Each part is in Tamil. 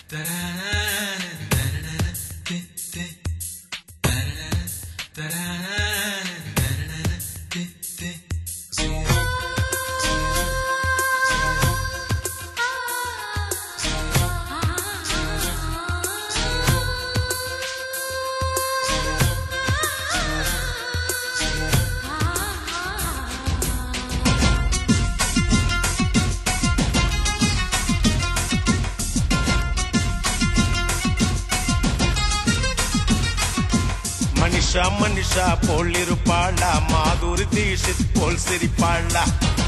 மனிஷா மனிஷா போல் இருப்பாளா, மாதுரி தீஷித் போல் சிரிப்பாளா.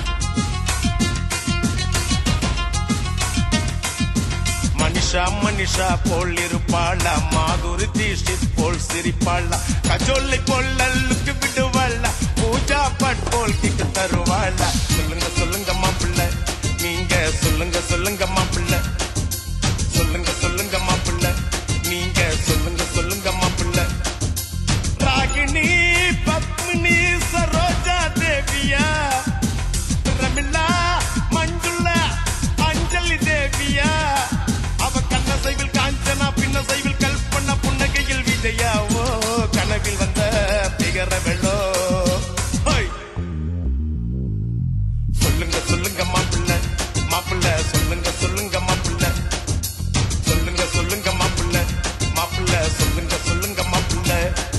மனிஷா மனிஷா போல் இருப்பாளா, மாதுரி தீஷித் போல் சிரிப்பாளா. கஜோலை போல் அல்லுக்கு விடுவாளா, பூஜா பட் போல் கிக்கு தருவாளா. சொல்லுங்க சொல்லுங்க மாப்பிள்ள, நீங்க சொல்லுங்க சொல்லுங்க மாப்பிள்ள, சொல்லுங்க சொல்லுங்க மாப்பிள்ள, நீங்க சொல்லுங்க சொல்லுங்க மாப்பிள்ள. ராகினி பத்மினி சரோஜா தேவியா, ரமிளா மஞ்சுளா அஞ்சலி தேவியா. அவ கண்ண சைவில் காஞ்சனா, பின்ன சைவில் கல்பனா, புன்னகையில் விஜயா. ஓ கனவில் வந்த பிகர வெள்ளோ. சொல்லுங்க சொல்லுங்க மாப்பிள்ள, மாப்பிள்ள சொல்லுங்க சொல்லுங்க மாப்பிள்ள, சொல்லுங்க சொல்லுங்க மாப்பிள்ள, மாப்பிள்ள சொல்லுங்க சொல்லுங்க மாப்பிள்ள.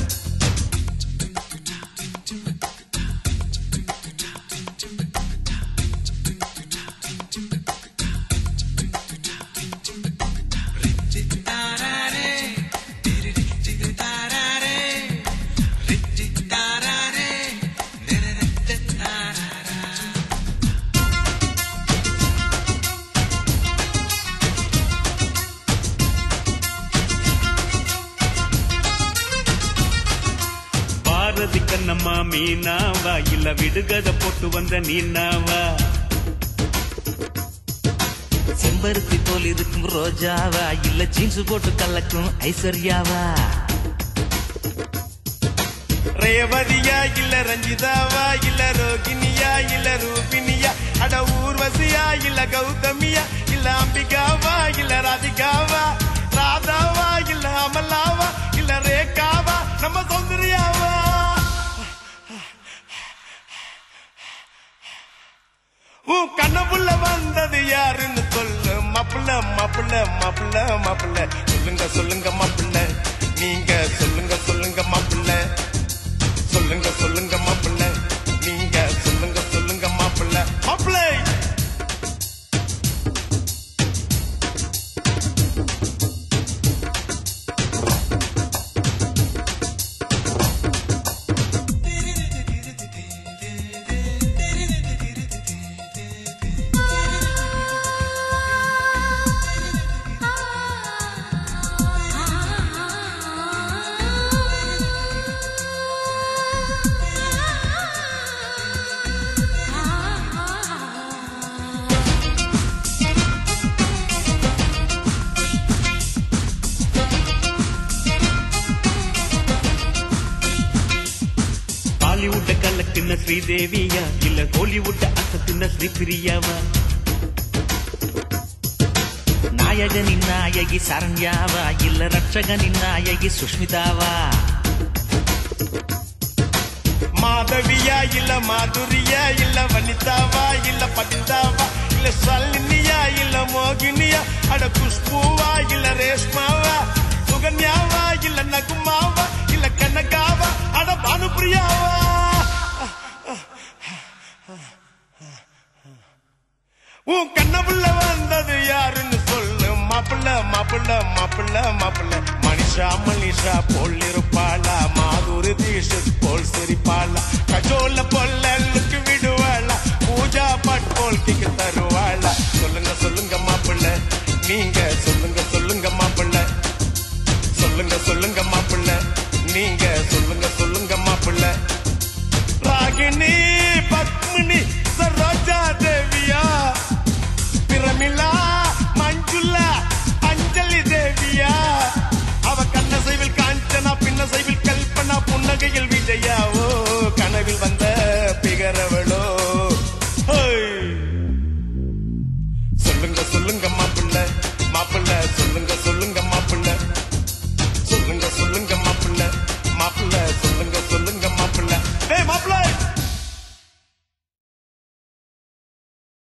பாரதி கண்ணம்மா மீனாவா, இல்ல விடுகதை போட்டு வந்த நீனாவா. செம்பருத்தி போல் இருக்கும் ரோஜாவா, இல்ல ஜீன்ஸ் போட்டு கலக்கும் ஐஸ்வர்யாவா. ரேவதியா இல்ல ரஞ்சிதாவா, இல்ல ரோகிணியா இல்ல ரூபினியா. அட ஊர்வசியா இல்ல கௌதமியா, இல்ல அம்பிகாவா இல்ல ராதிகாவா. ராதாவா இல்ல அமலாவா, இல்ல ரேகாவா நம்ம சௌந்தர்யாவா. உன் கண்ணப்புள்ள வந்தது யாருன்னு சொல்லு மாப்பிள்ள, மாப்பிள்ள மாப்பிள்ள மாப்பிள்ள. சொல்லுங்க சொல்லுங்க மாப்பிள்ள, நீங்க சொல்லுங்க சொல்லுங்க மாப்பிள்ள, சொல்லுங்க சொல்லுங்க மாப்பிள்ள, நீங்க சொல்லுங்க சொல்லுங்க மாப்பிள்ள. மாப்பிள்ள பாலிவுட்ட கலக்குன ஸ்ரீதேவியா, இல்ல கோலிவுட்ட அசத்துன ஸ்ரீபிரியாவா. நாயகனின் நாயகி சரண்யாவா, இல்ல ரட்சகனின் நாயகி சுஷ்மிதாவா. மாதவியா இல்ல மாதுரியா, இல்ல வனிதாவா இல்ல பபிதாவா, இல்ல சல்லினியா இல்ல மோகினியா. அட குஷ்பூவா இல்ல ரேஷ்மாவா, சுகன்யாவா இல்ல நகுமாவா, இல்ல கனகாவா, அட பானுப்பிரியாவா. உன் கண்ணப்புள்ள வந்தது யாருன்னு சொல்லு மாப்பிள்ள, மாப்பிள்ள மாப்பிள்ள மாப்பிள்ள. மனிஷா மனிஷா போல் இருப்பாளா, மாதுரி தீஷித் போல் சிரிப்பாளா. கஜோல பொல்லுக்கு விடுவாளா, பூஜா பட் போல் கிக்கு தருவாளா. சொல்லுங்க சொல்லுங்க மாப்பிள்ள, நீங்க